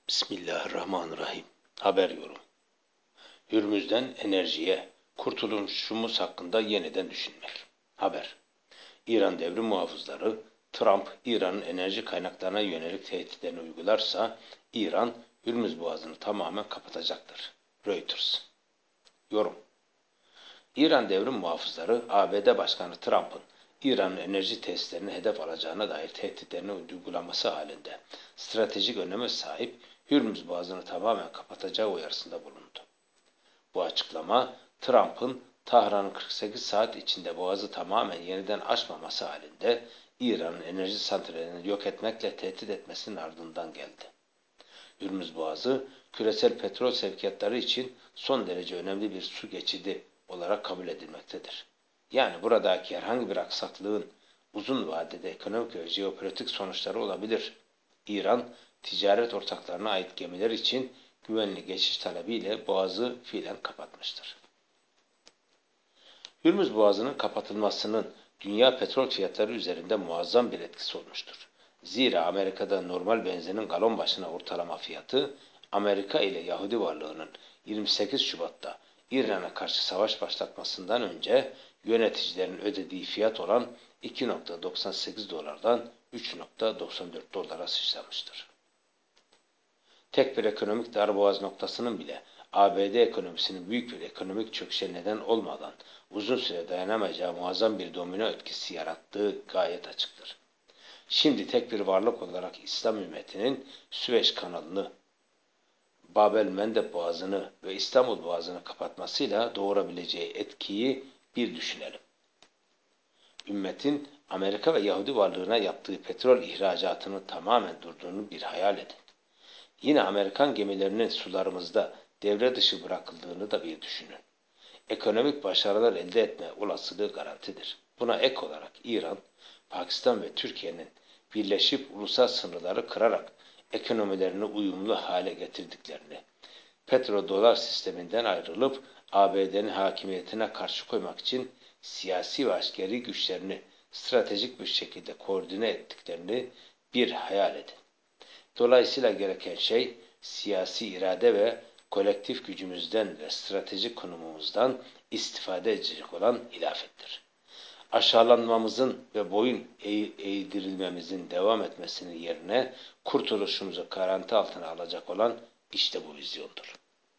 Bismillahirrahmanirrahim. Haber yorum. Hürmüz'den enerjiye, kurtuluşumuz hakkında yeniden düşünmek. Haber. İran devrim muhafızları, Trump, İran'ın enerji kaynaklarına yönelik tehditlerini uygularsa, İran, Hürmüz Boğazı'nı tamamen kapatacaktır. Reuters. Yorum. İran devrim muhafızları, ABD Başkanı Trump'ın İran'ın enerji tesislerini hedef alacağına dair tehditlerini uygulaması halinde stratejik öneme sahip Hürmüz Boğazı'nı tamamen kapatacağı uyarısında bulundu. Bu açıklama, Trump'ın Tahran'ın 48 saat içinde Boğazı tamamen yeniden açmaması halinde İran'ın enerji santrallerini yok etmekle tehdit etmesinin ardından geldi. Hürmüz Boğazı, küresel petrol sevkiyatları için son derece önemli bir su geçidi olarak kabul edilmektedir. Yani buradaki herhangi bir aksaklığın uzun vadede ekonomik ve jeopolitik sonuçları olabilir. İran, ticaret ortaklarına ait gemiler için güvenli geçiş talebiyle Boğazı fiilen kapatmıştır. Hürmüz Boğazı'nın kapatılmasının dünya petrol fiyatları üzerinde muazzam bir etkisi olmuştur. Zira Amerika'da normal benzinin galon başına ortalama fiyatı, Amerika ile Yahudi varlığının 28 Şubat'ta İran'a karşı savaş başlatmasından önce yöneticilerin ödediği fiyat olan 2,98 dolardan 3,94 dolara sıçramıştır. Tek bir ekonomik darboğaz noktasının bile ABD ekonomisinin büyük bir ekonomik çöküşe neden olmadan uzun süre dayanamayacağı muazzam bir domino etkisi yarattığı gayet açıktır. Şimdi tek bir varlık olarak İslam ümmetinin Süveyş kanalını, Babel-Mendeb Boğazı'nı ve İstanbul Boğazı'nı kapatmasıyla doğurabileceği etkiyi bir düşünelim. Ümmetin Amerika ve Yahudi varlığına yaptığı petrol ihracatının tamamen durduğunu bir hayal edin. Yine Amerikan gemilerinin sularımızda devre dışı bırakıldığını da bir düşünün. Ekonomik başarılar elde etme olasılığı garantidir. Buna ek olarak İran, Pakistan ve Türkiye'nin birleşip ulusal sınırları kırarak ekonomilerini uyumlu hale getirdiklerini, petrodolar sisteminden ayrılıp ABD'nin hakimiyetine karşı koymak için siyasi ve askeri güçlerini stratejik bir şekilde koordine ettiklerini bir hayal edin. Dolayısıyla gereken şey siyasi irade ve kolektif gücümüzden ve stratejik konumumuzdan istifade edecek olan hilafettir. Aşağılanmamızın ve boyun eğdirilmemizin devam etmesinin yerine kurtuluşumuzu garanti altına alacak olan işte bu vizyondur.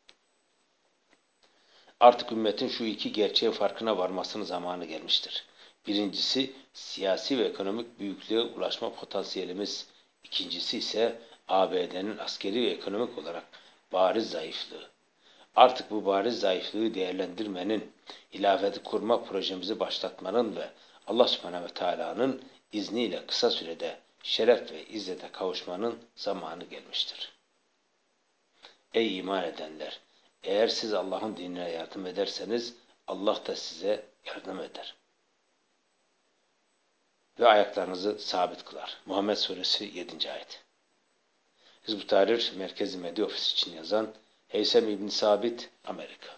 Artık ümmetin şu iki gerçeğin farkına varmasının zamanı gelmiştir. Birincisi, siyasi ve ekonomik büyüklüğe ulaşma potansiyelimiz. İkincisi ise ABD'nin askeri ve ekonomik olarak bariz zayıflığı. Artık bu bariz zayıflığı değerlendirmenin, hilafeti kurma projemizi başlatmanın ve Allah Subhanahu ve Teala'nın izniyle kısa sürede şeref ve izzete kavuşmanın zamanı gelmiştir. Ey iman edenler! Eğer siz Allah'ın dinine yardım ederseniz Allah da size yardım eder. Ve ayaklarınızı sabit kılar. Muhammed Suresi 7. ayet. Hizb-ut Tahrir Merkezi Medya Ofisi için yazan Heysem İbn Sabit, Amerika.